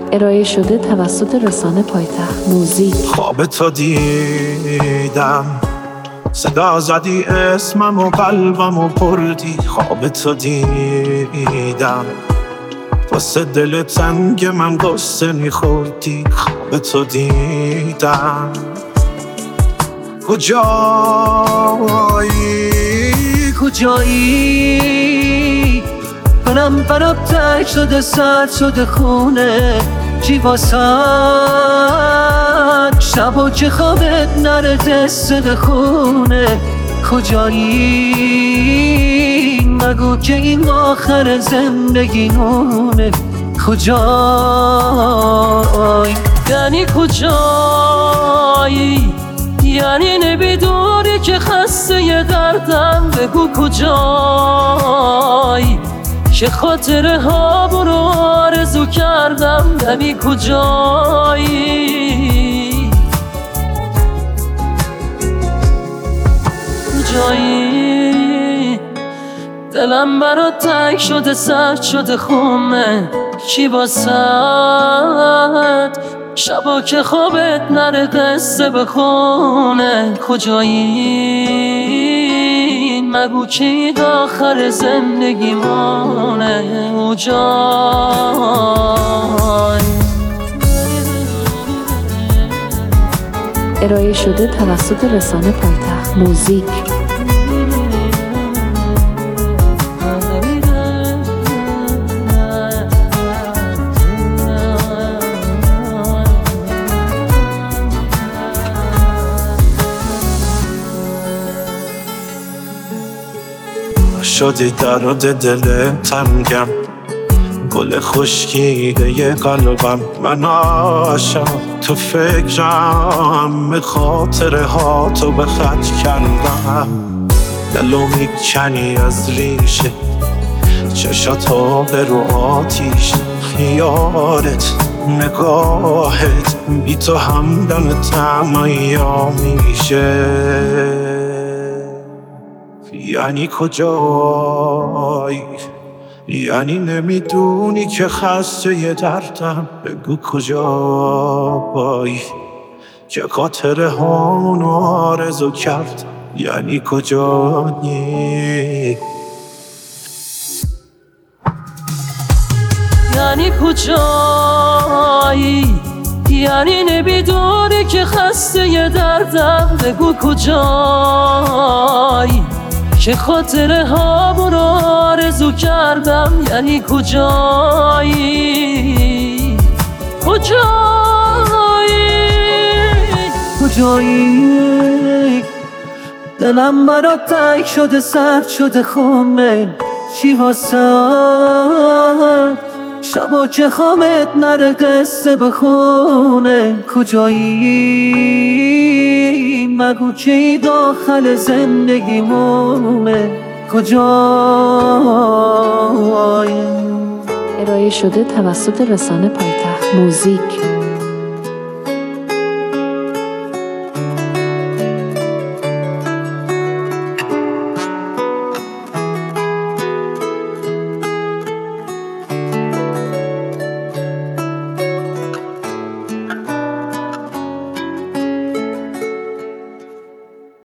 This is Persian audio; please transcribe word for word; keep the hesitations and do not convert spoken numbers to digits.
ارائه شده توسط رسانه پایتخت موزیک. خواب تو دیدم، صدا زدی اسمم و قلبم و بردی. خواب تو دیدم، واسه دل تنگ من قصه میخوردی. خواب تو دیدم، کجایی کجایی؟ منم برام تنگ شده، سرد شده خونه. چی واسد شبا که خوابت نره دست بخونه؟ کجایی؟ مگو که این آخر زندگیمونه. کجایی؟ یعنی کجایی؟ یعنی نمیدونی که خسته ی دردم؟ بگو کجایی؟ که خاطره ها برو آرزو کردم. یعنی کجایی؟ کجایی؟ دلم برات تنگ شده، سرد شده خونه. چی واسد شبا که خوابت نره قصه بخونه؟ کجایی؟ مگو که این آخر زندگیمونه. کجایی؟ ارائه شده توسط رسانه پایتخت موزیک. شدی درد دل تنگم، گل خشکیده قلبم. من عاشق تو فکرم، به خاطره ها تو به خط کردم. دلو میکنی از ریشه، چشاتو به رو آتیش. خیالت نگاهت بی تو همدم تمایا میشه. یعنی کجایی؟ یعنی نمیدونی که خسته ی دردم؟ بگو کجایی؟ که خاطره هامون آرزو کردم. یعنی کجایی؟ یعنی کجایی؟ یعنی نمیدونی که خسته ی دردم؟ بگو کجایی؟ که خاطره ها برو آرزو کردم. یعنی کجایی؟ کجایی؟ کجایی؟ دلم برات تنگ شده، سرد شده خونه. چی واسد شبا که خوابت نره قصه بخونه؟ کجایی؟ مگو که داخل زندگیمونه. کجایی؟ ارائه شده توسط رسانه پایتخت موزیک.